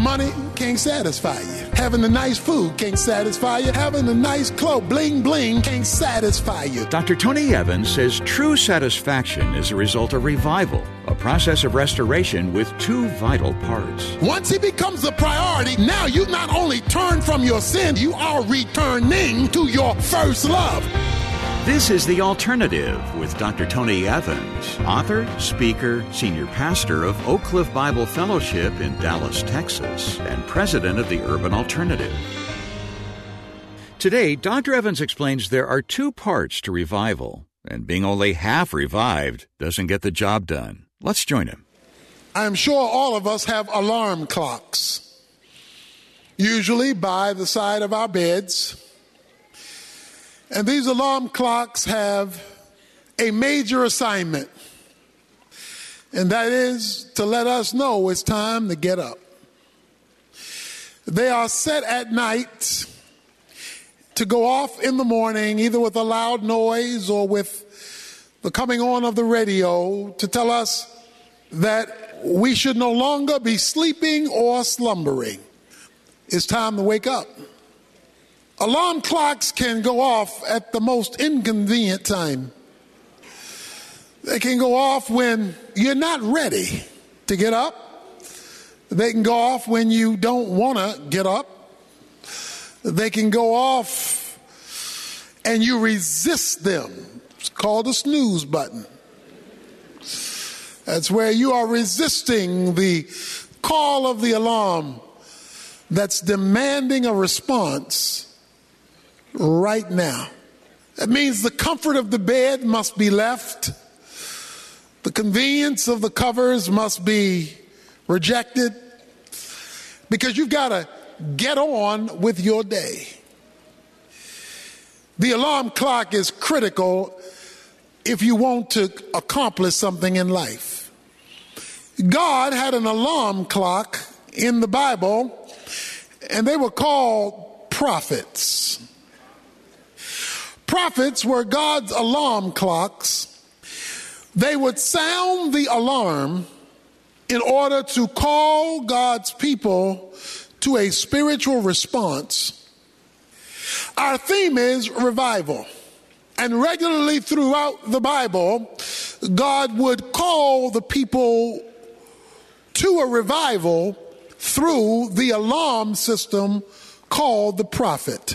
money can't satisfy you. Having a nice food can't satisfy you. Having a nice clothes, bling bling, can't satisfy you. Dr. Tony Evans says true satisfaction is a result of revival, a process of restoration with two vital parts. Once he becomes the priority, now you not only turn from your sin, you are returning to your first love. This is The Alternative with Dr. Tony Evans, author, speaker, senior pastor of Oak Cliff Bible Fellowship in Dallas, Texas, and president of the Urban Alternative. Today, Dr. Evans explains there are two parts to revival, and being only half revived doesn't get the job done. Let's join him. I'm sure all of us have alarm clocks, usually by the side of our beds. And these alarm clocks have a major assignment, and that is to let us know it's time to get up. They are set at night to go off in the morning, either with a loud noise or with the coming on of the radio to tell us that we should no longer be sleeping or slumbering. It's time to wake up. Alarm clocks can go off at the most inconvenient time. They can go off when you're not ready to get up. They can go off when you don't want to get up. They can go off and you resist them. It's called the snooze button. That's where you are resisting the call of the alarm that's demanding a response right now. That means the comfort of the bed must be left. The convenience of the covers must be rejected, because you've got to get on with your day. The alarm clock is critical if you want to accomplish something in life. God had an alarm clock in the Bible, and they were called prophets. Prophets were God's alarm clocks. They would sound the alarm in order to call God's people to a spiritual response. Our theme is revival. And regularly throughout the Bible, God would call the people to a revival through the alarm system called the prophet.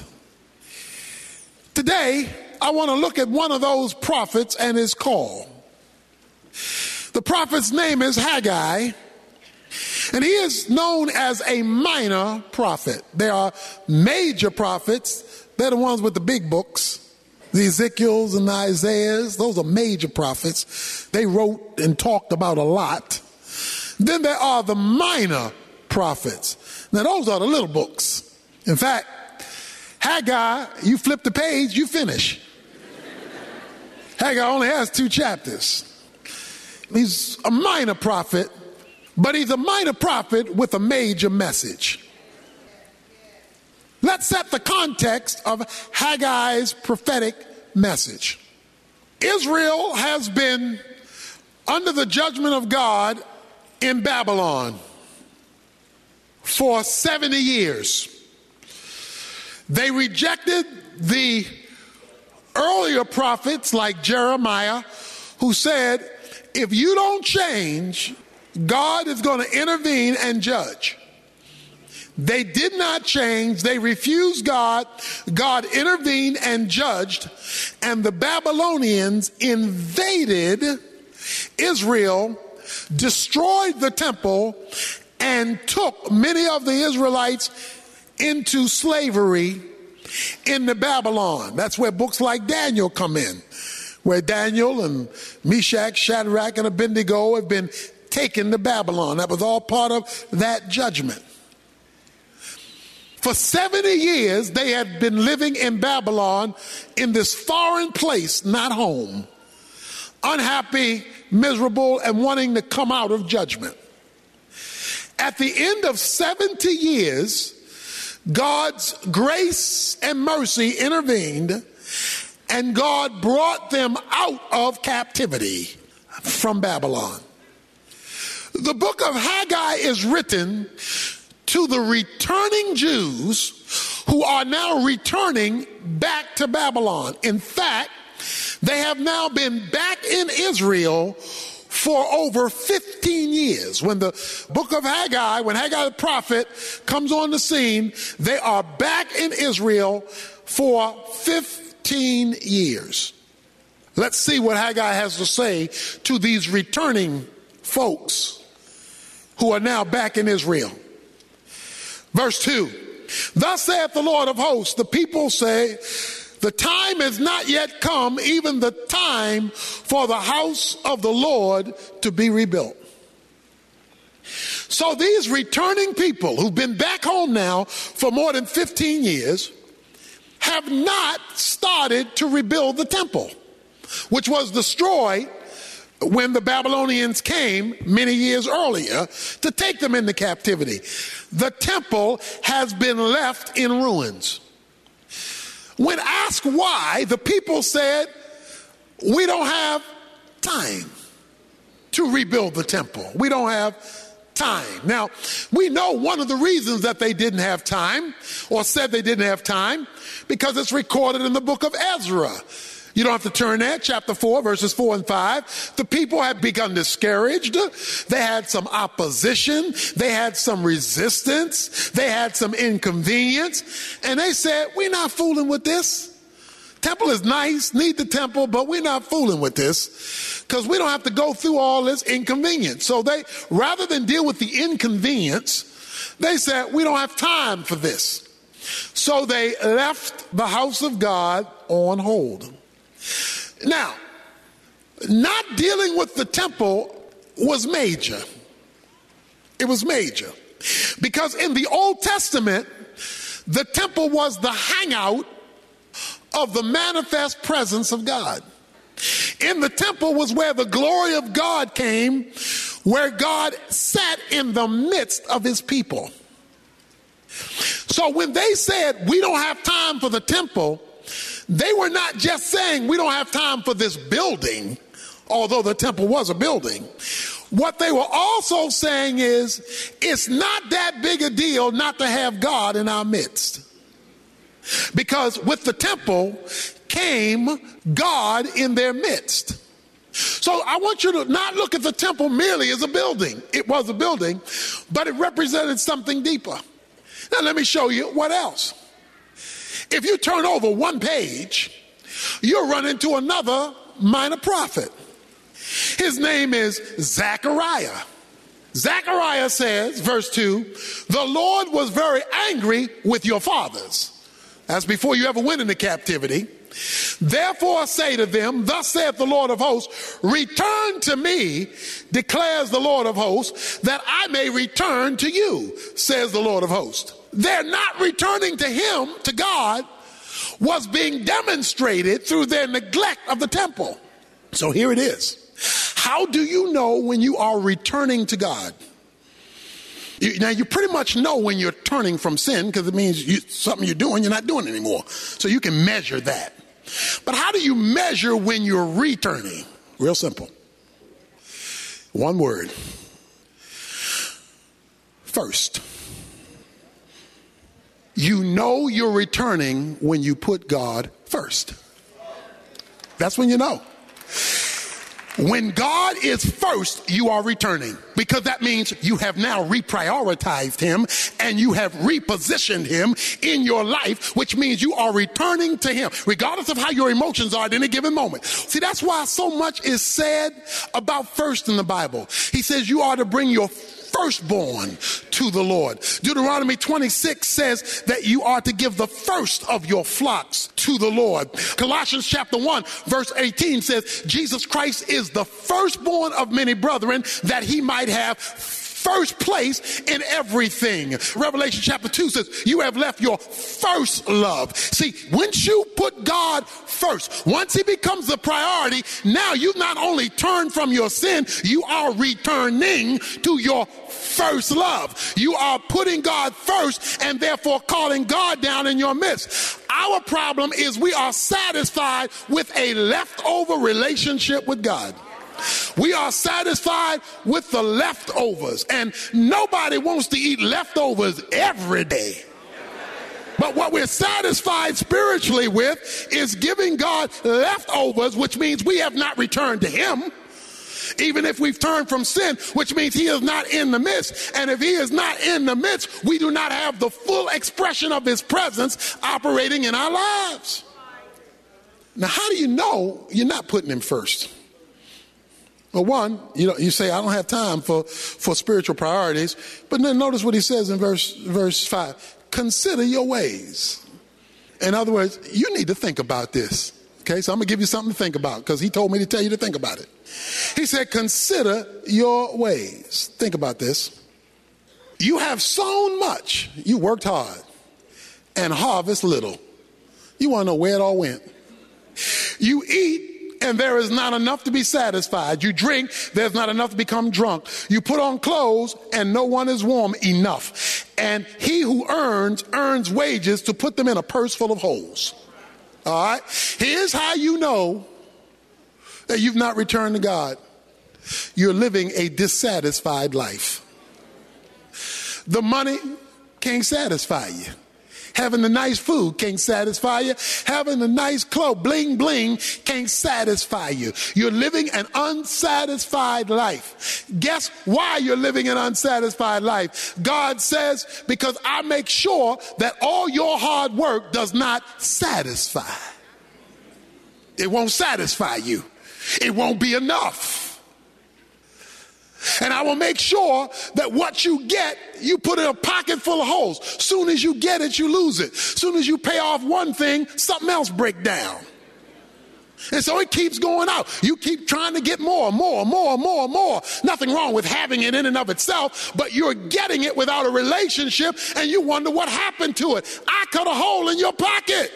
Today, I want to look at one of those prophets and his call. The prophet's name is Haggai, and he is known as a minor prophet. There are major prophets. They're the ones with the big books. The Ezekiels and the Isaiahs, those are major prophets. They wrote and talked about a lot. Then there are the minor prophets. Now, those are the little books. In fact, Haggai, you flip the page, you finish. Haggai only has 2 chapters. He's a minor prophet, but he's a minor prophet with a major message. Let's set the context of Haggai's prophetic message. Israel has been under the judgment of God in Babylon for 70 years. They rejected the earlier prophets like Jeremiah, who said, if you don't change, God is going to intervene and judge. They did not change. They refused God. God intervened and judged. And the Babylonians invaded Israel, destroyed the temple, and took many of the Israelites into slavery into Babylon. That's where books like Daniel come in, where Daniel and Meshach, Shadrach, and Abednego have been taken to Babylon. That was all part of that judgment. For 70 years, they had been living in Babylon, in this foreign place, not home, unhappy, miserable, and wanting to come out of judgment. At the end of 70 years, God's grace and mercy intervened, and God brought them out of captivity from Babylon. The book of Haggai is written to the returning Jews who are now returning back to Babylon. In fact, they have now been back in Israel for over 15 years. When the book of Haggai, when Haggai the prophet comes on the scene, they are back in Israel for 15 years. Let's see what Haggai has to say to these returning folks who are now back in Israel. Verse 2, thus saith the Lord of hosts, the people say, the time is not yet come, even the time for the house of the Lord to be rebuilt. So these returning people who've been back home now for more than 15 years have not started to rebuild the temple, which was destroyed when the Babylonians came many years earlier to take them into captivity. The temple has been left in ruins. When asked why, the people said, we don't have time to rebuild the temple. We don't have time. Now, we know one of the reasons that they didn't have time, or said they didn't have time, because it's recorded in the book of Ezra. You don't have to turn there, chapter 4, verses 4 and 5. The people had become discouraged. They had some opposition. They had some resistance. They had some inconvenience. And they said, we're not fooling with this. Temple is nice, need the temple, but we're not fooling with this because we don't have to go through all this inconvenience. So they, rather than deal with the inconvenience, they said, we don't have time for this. So they left the house of God on hold. Now, not dealing with the temple was major. It was major. Because in the Old Testament, the temple was the hangout of the manifest presence of God. In the temple was where the glory of God came, where God sat in the midst of his people. So when they said, we don't have time for the temple, they were not just saying we don't have time for this building, although the temple was a building. What they were also saying is it's not that big a deal not to have God in our midst. Because with the temple came God in their midst. So I want you to not look at the temple merely as a building. It was a building, but it represented something deeper. Now let me show you what else. If you turn over one page, you'll run into another minor prophet. His name is Zechariah. Zechariah says, verse 2, the Lord was very angry with your fathers. That's before you ever went into captivity. Therefore say to them, thus saith the Lord of hosts, return to me, declares the Lord of hosts, that I may return to you, says the Lord of hosts. Their not returning to him, to God, was being demonstrated through their neglect of the temple. So here it is. How do you know when you are returning to God? Now, you pretty much know when you're turning from sin, because it means something you're doing, you're not doing anymore. So you can measure that. But how do you measure when you're returning? Real simple. One word. First. You know you're returning when you put God first. That's when you know. When God is first, you are returning, because that means you have now reprioritized him and you have repositioned him in your life, which means you are returning to him, regardless of how your emotions are at any given moment. See, that's why so much is said about first in the Bible. He says you are to bring your firstborn to the Lord. Deuteronomy 26 says that you are to give the first of your flocks to the Lord. Colossians chapter 1 verse 18 says Jesus Christ is the firstborn of many brethren, that he might have first place in everything. Revelation chapter 2 says you have left your first love. See, once you put God first, once he becomes the priority, now you not only turn from your sin, you are returning to your first love. You are putting God first and therefore calling God down in your midst. Our problem is we are satisfied with a leftover relationship with God. We are satisfied with the leftovers, and nobody wants to eat leftovers every day. But what we're satisfied spiritually with is giving God leftovers, which means we have not returned to him. Even if we've turned from sin, which means he is not in the midst. And if he is not in the midst, we do not have the full expression of his presence operating in our lives. Now, how do you know you're not putting him first? Well, one, you say, I don't have time for spiritual priorities. But then notice what he says in verse 5. Consider your ways. In other words, you need to think about this. Okay, so I'm going to give you something to think about because he told me to tell you to think about it. He said, consider your ways. Think about this. You have sown much. You worked hard and harvest little. You want to know where it all went. You eat and there is not enough to be satisfied. You drink, there's not enough to become drunk. You put on clothes and no one is warm enough. And he who earns wages to put them in a purse full of holes. All right. Here's how you know that you've not returned to God. You're living a dissatisfied life. The money can't satisfy you. Having the nice food can't satisfy you. Having the nice clothes, bling bling, can't satisfy you. You're living an unsatisfied life. Guess why you're living an unsatisfied life? God says, because I make sure that all your hard work does not satisfy. It won't satisfy you. It won't be enough. And I will make sure that what you get, you put in a pocket full of holes. Soon as you get it, you lose it. Soon as you pay off one thing, something else breaks down. And so it keeps going out. You keep trying to get more. Nothing wrong with having it in and of itself, but you're getting it without a relationship, and you wonder what happened to it. I cut a hole in your pocket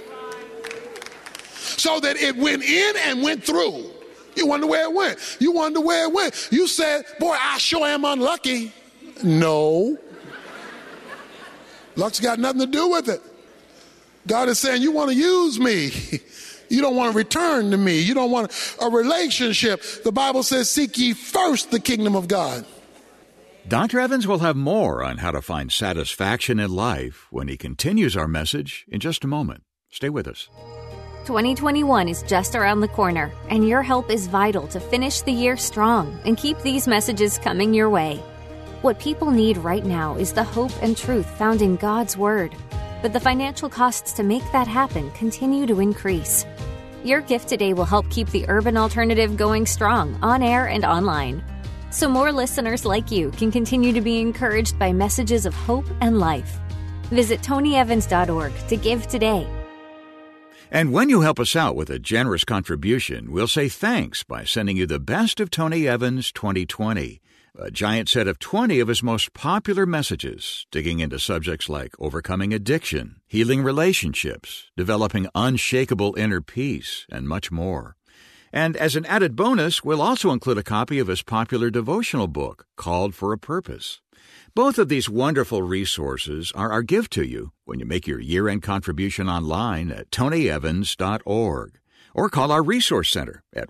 so that it went in and went through. You wonder where it went. You wonder where it went. You said, boy, I sure am unlucky. No. Luck's got nothing to do with it. God is saying, you want to use me. You don't want to return to me. You don't want a relationship. The Bible says, seek ye first the kingdom of God. Dr. Evans will have more on how to find satisfaction in life when he continues our message in just a moment. Stay with us. 2021 is just around the corner, and your help is vital to finish the year strong and keep these messages coming your way. What people need right now is the hope and truth found in God's Word, but the financial costs to make that happen continue to increase. Your gift today will help keep the Urban Alternative going strong on air and online, so more listeners like you can continue to be encouraged by messages of hope and life. Visit TonyEvans.org to give today. And when you help us out with a generous contribution, we'll say thanks by sending you the Best of Tony Evans 2020, a giant set of 20 of his most popular messages, digging into subjects like overcoming addiction, healing relationships, developing unshakable inner peace, and much more. And as an added bonus, we'll also include a copy of his popular devotional book, Called for a Purpose. Both of these wonderful resources are our gift to you when you make your year-end contribution online at TonyEvans.org or call our Resource Center at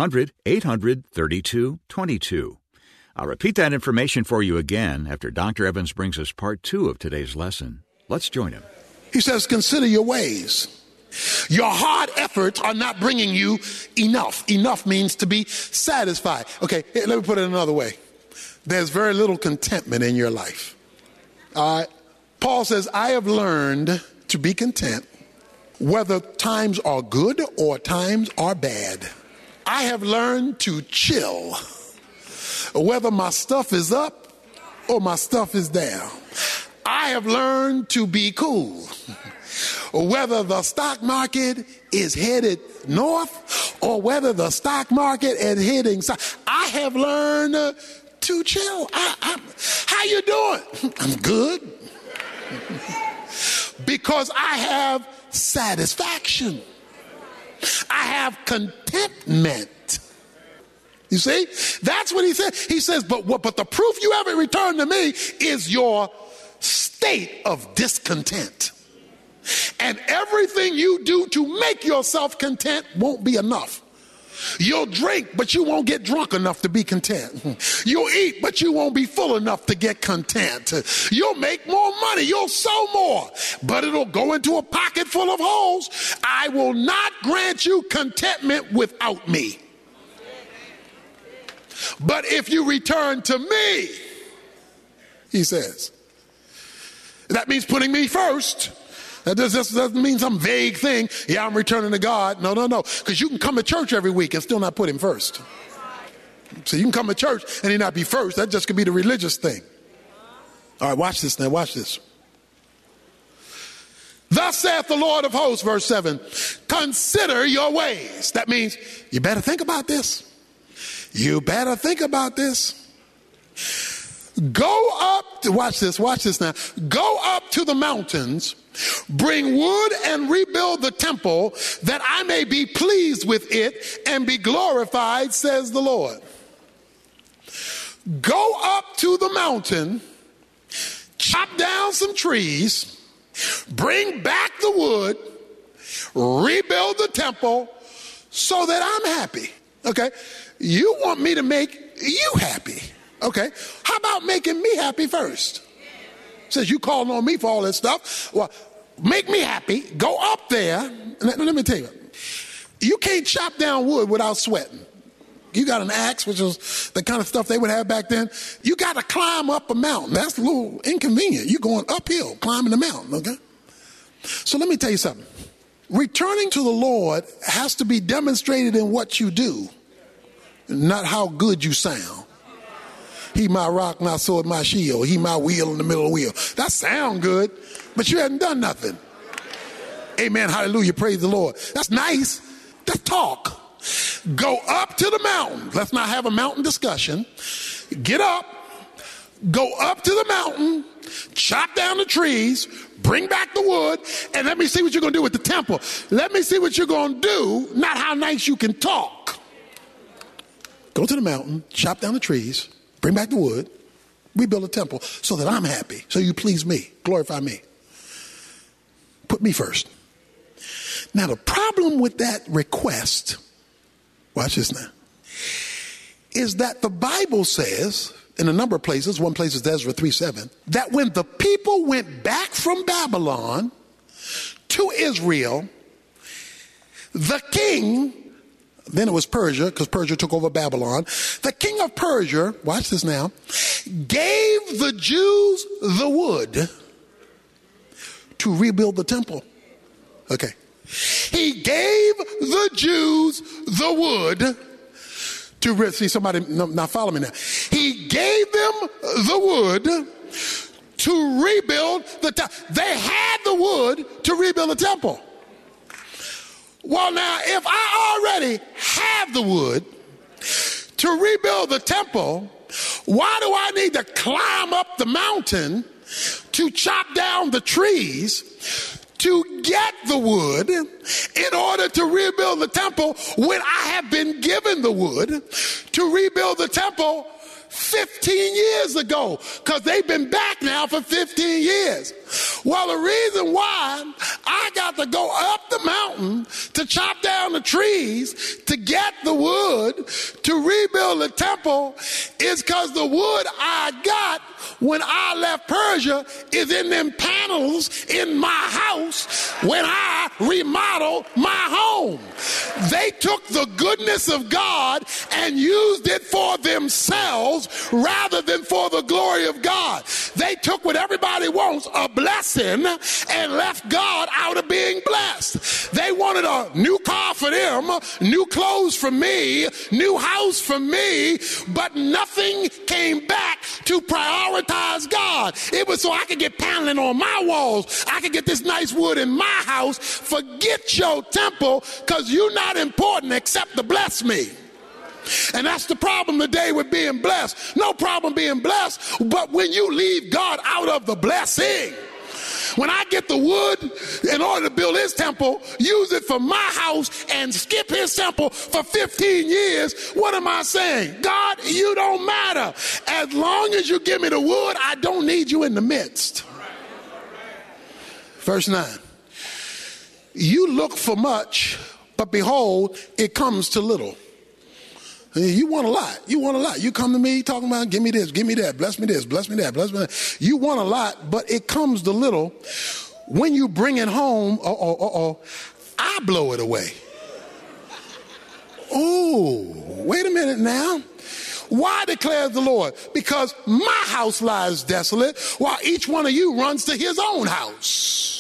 1-800-800-3222. I'll repeat that information for you again after Dr. Evans brings us part 2 of today's lesson. Let's join him. He says, consider your ways. Your hard efforts are not bringing you enough. Enough means to be satisfied. Okay, let me put it another way. There's very little contentment in your life. All right. Paul says, I have learned to be content whether times are good or times are bad. I have learned to chill whether my stuff is up or my stuff is down. I have learned to be cool whether the stock market is headed north or whether the stock market is heading south. I have learned to chill. How you doing? I'm good. Because I have satisfaction. I have contentment. You see? That's what he said. He says, but the proof you haven't returned to me is your state of discontent. And everything you do to make yourself content won't be enough. You'll drink, but you won't get drunk enough to be content. You'll eat, but you won't be full enough to get content. You'll make more money. You'll sell more, but it'll go into a pocket full of holes. I will not grant you contentment without me. But if you return to me, he says, that means putting me first. That doesn't mean some vague thing. Yeah, I'm returning to God. No. Because you can come to church every week and still not put him first. So you can come to church and he not be first. That just could be the religious thing. All right, watch this now. Watch this. Thus saith the Lord of hosts, verse 7, consider your ways. That means you better think about this. You better think about this. Go up, watch this now. Go up to the mountains, bring wood and rebuild the temple, that I may be pleased with it and be glorified, says the Lord. Go up to the mountain, chop down some trees, bring back the wood, rebuild the temple so that I'm happy. Okay? You want me to make you happy. Okay, how about making me happy first? Says you calling on me for all this stuff. Well, make me happy. Go up there. Let me tell you, you can't chop down wood without sweating. You got an axe, which was the kind of stuff they would have back then. You got to climb up a mountain. That's a little inconvenient. You're going uphill, climbing the mountain, okay? So let me tell you something. Returning to the Lord has to be demonstrated in what you do, not how good you sound. He my rock, my sword, my shield. He my wheel in the middle of the wheel. That sound good, but you hadn't done nothing. Amen, hallelujah, praise the Lord. That's nice. That's talk. Go up to the mountain. Let's not have a mountain discussion. Get up. Go up to the mountain. Chop down the trees. Bring back the wood. And let me see what you're going to do with the temple. Let me see what you're going to do, not how nice you can talk. Go to the mountain. Chop down the trees. Bring back the wood, rebuild a temple so that I'm happy, so you please me, glorify me. Put me first. Now, the problem with that request, watch this now, is that the Bible says, in a number of places, one place is Ezra 3:7, that when the people went back from Babylon to Israel, the king, then it was Persia, because Persia took over Babylon. The king of Persia, watch this now, gave the Jews the wood to rebuild the temple. Okay. He gave the Jews the wood to, see somebody not follow me now. He gave them the wood to rebuild the temple. They had the wood to rebuild the temple. Well, now, if I already have the wood to rebuild the temple, why do I need to climb up the mountain to chop down the trees to get the wood in order to rebuild the temple when I have been given the wood to rebuild the temple 15 years ago, because they've been back now for 15 years. Well, the reason why I got to go up the mountain to chop down the trees to get the wood to rebuild the temple is because the wood I got when I left Persia is in them panels in my house when I remodeled my home. They took the goodness of God and used it for themselves rather than for the glory of God. They took what everybody wants, a blessing, and left God out of being blessed. They wanted a new car for them, new clothes for me, new house for me, but nothing came back to prioritize God. It was so I could get paneling on my walls. I could get this nice wood in my house. Forget your temple, because you're not important except to bless me. And that's the problem today with being blessed. No problem being blessed, but when you leave God out of the blessing. When I get the wood in order to build his temple, use it for my house, and skip his temple for 15 years, what am I saying? God, you don't matter. As long as you give me the wood, I don't need you in the midst. Verse 9. You look for much, but behold, it comes to little. You want a lot. You want a lot. You come to me talking about, give me this, give me that, bless me this, bless me that, bless me that. You want a lot, but it comes to little. When you bring it home, I blow it away. Oh, wait a minute now. Why declares the Lord? Because my house lies desolate, while each one of you runs to his own house.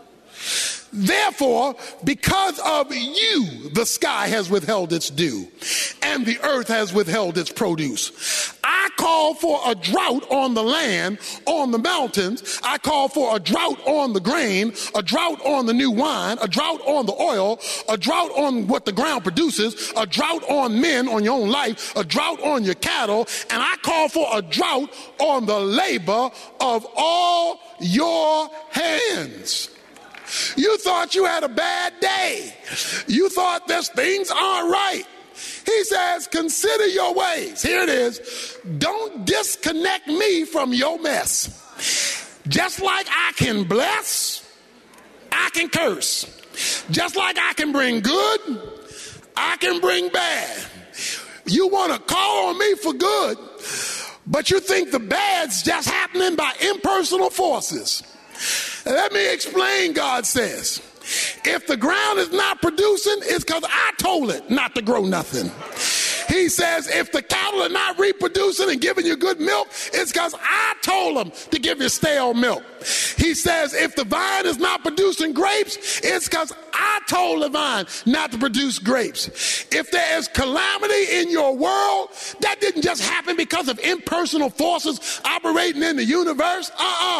Therefore, because of you, the sky has withheld its dew, and the earth has withheld its produce. I call for a drought on the land, on the mountains. I call for a drought on the grain, a drought on the new wine, a drought on the oil, a drought on what the ground produces, a drought on men, on your own life, a drought on your cattle, and I call for a drought on the labor of all your hands. You thought you had a bad day. You thought this things aren't right. He says, consider your ways. Here it is. Don't disconnect me from your mess. Just like I can bless, I can curse. Just like I can bring good, I can bring bad. You want to call on me for good, but you think the bad's just happening by impersonal forces. Let me explain, God says. If the ground is not producing, it's because I told it not to grow nothing. He says if the cattle are not reproducing and giving you good milk, it's because I told them to give you stale milk. He says if the vine is not producing grapes, it's because I told the vine not to produce grapes. If there is calamity in your world, that didn't just happen because of impersonal forces operating in the universe.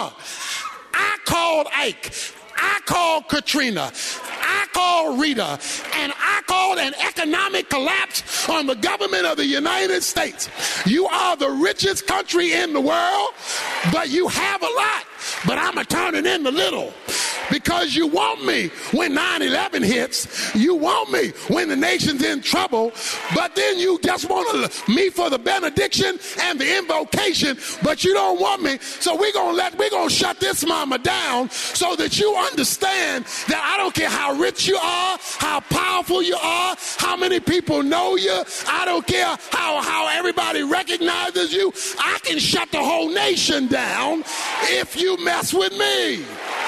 I called Ike. I called Katrina. I called Rita. And I called an economic collapse on the government of the United States. You are the richest country in the world, but you have a lot. But I'm going to turn it into little. Because you want me when 9/11 hits. You want me when the nation's in trouble. But then you just want me for the benediction and the invocation. But you don't want me. So we're gonna shut this mama down so that you understand that I don't care how rich you are, how powerful you are, how many people know you. I don't care how everybody recognizes you. I can shut the whole nation down if you mess with me.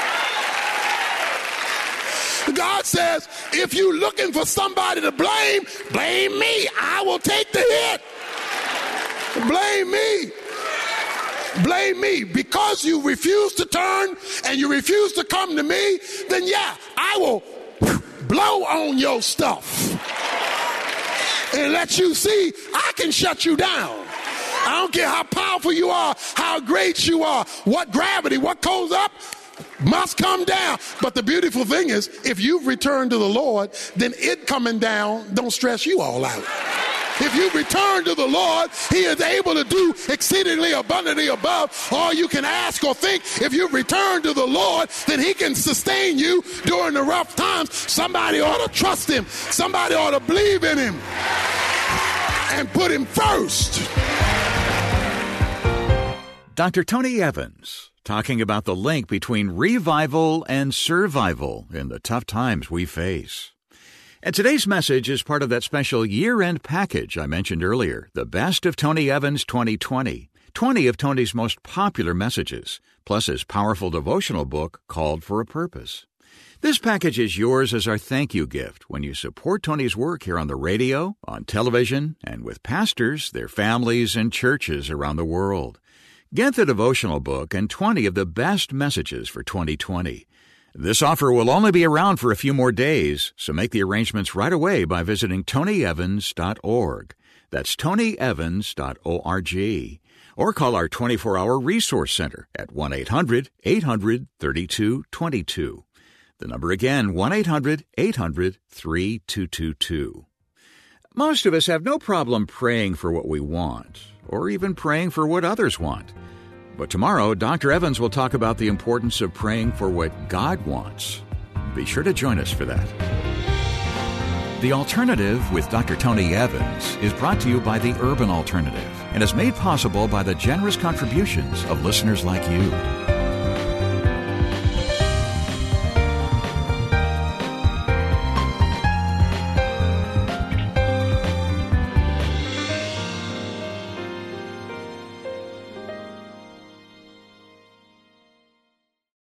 God says, if you're looking for somebody to blame, blame me. I will take the hit. Blame me. Blame me. Because you refuse to turn and you refuse to come to me, then yeah, I will blow on your stuff and let you see I can shut you down. I don't care how powerful you are, how great you are, what gravity, what goes up must come down. But the beautiful thing is, if you've returned to the Lord, then it coming down don't stress you all out. If you return to the Lord, he is able to do exceedingly abundantly above all you can ask or think. If you return to the Lord, then he can sustain you during the rough times. Somebody ought to trust him. Somebody ought to believe in him and put him first. Dr. Tony Evans, talking about the link between revival and survival in the tough times we face. And today's message is part of that special year-end package I mentioned earlier, the Best of Tony Evans 2020, 20 of Tony's most popular messages, plus his powerful devotional book called For a Purpose. This package is yours as our thank you gift when you support Tony's work here on the radio, on television, and with pastors, their families, and churches around the world. Get the devotional book and 20 of the best messages for 2020. This offer will only be around for a few more days, so make the arrangements right away by visiting tonyevans.org. That's tonyevans.org. Or call our 24-hour resource center at 1-800-800-3222. The number again, 1-800-800-3222. Most of us have no problem praying for what we want, or even praying for what others want. But tomorrow, Dr. Evans will talk about the importance of praying for what God wants. Be sure to join us for that. The Alternative with Dr. Tony Evans is brought to you by the Urban Alternative and is made possible by the generous contributions of listeners like you.